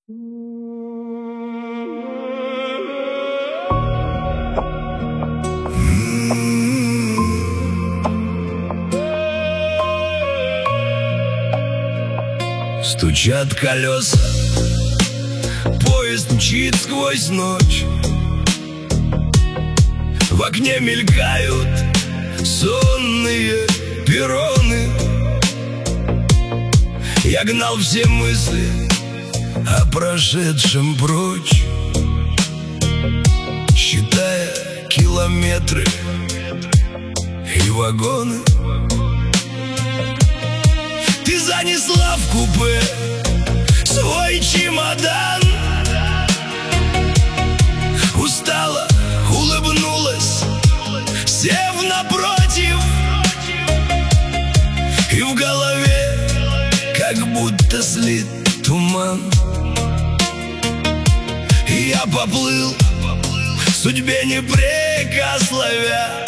Стучат колеса, поезд мчит сквозь ночь. В окне мелькают сонные перроны. Я гнал все мысли о прошедшем прочь, считая километры и вагоны. Ты занесла в купе свой чемодан, устала, улыбнулась, сев напротив, и в голове как будто слит туман. И я поплыл, судьбе не прекословя.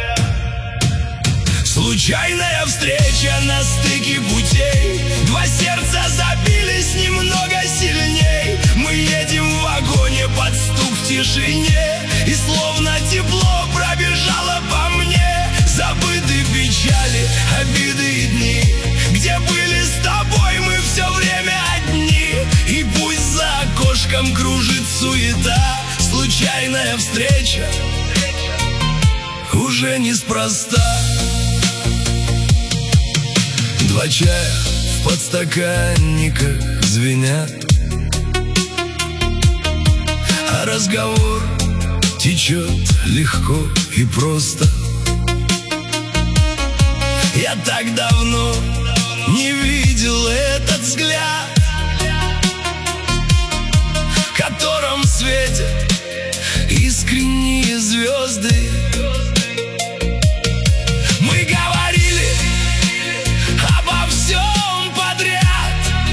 Случайная встреча на стыке путей, два сердца забились немного сильней. Мы едем в вагоне под стук в тишине, и словно тепло пробежало по мне. Забыты печали, обиды и дни, где были с тобой мы все время одни. И пусть за окошком кружит суета, случайная встреча уже неспроста. Два чая в подстаканниках звенят, а разговор течет легко и просто. Я так давно не видел этот взгляд, в котором светят искренние звезды. Мы говорили обо всем подряд,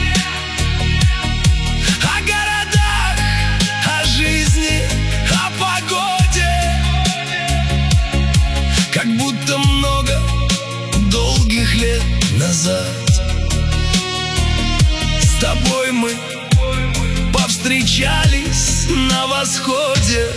о городах, о жизни, о погоде, как будто много долгих лет назад. С тобой мы повстречались на восходе.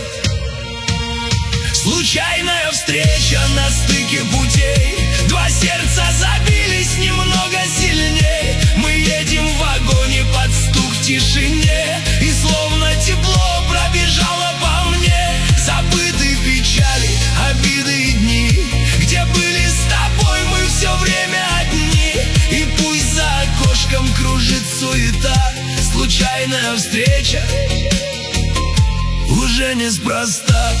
Случайная встреча на стыке путей, два сердца забились немного сильней. Мы едем в вагоне под стук в тишине, и словно тепло пробежало по мне. Забыты печали, обиды и дни, где были с тобой мы все время одни. И пусть за окошком кружит суета, случайная встреча уже неспроста.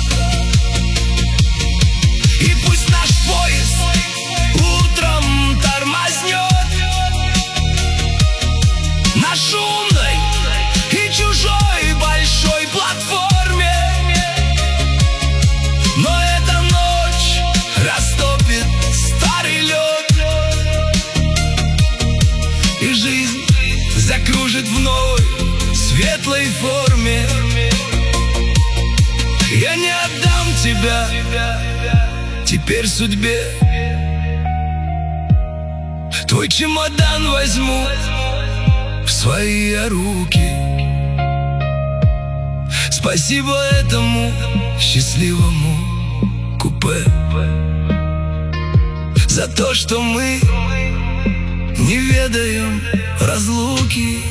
И пусть наш поезд утром тормознет на шумной и чужой большой платформе, но эта ночь растопит старый лед, и жизнь закружит в новой светлой форме. Я не отдам тебя теперь судьбе, твой чемодан возьму в свои руки. Спасибо этому счастливому купе за то, что мы не ведаем разлуки.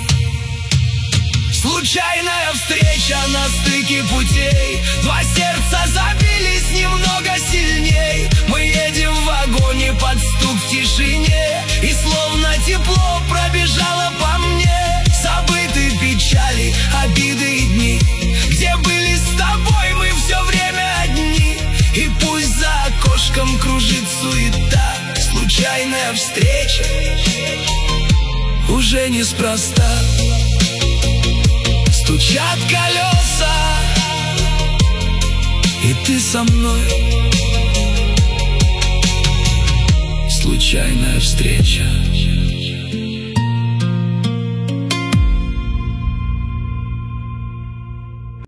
Случайная встреча на стыке путей, два сердца забились немного сильней. Мы едем в вагоне под стук в тишине, и словно тепло пробежало по мне. Забыты печали, обиды и дни, где были с тобой мы все время одни. И пусть за окошком кружит суета, случайная встреча уже неспроста. Стучат колеса, и ты со мной. Случайная встреча.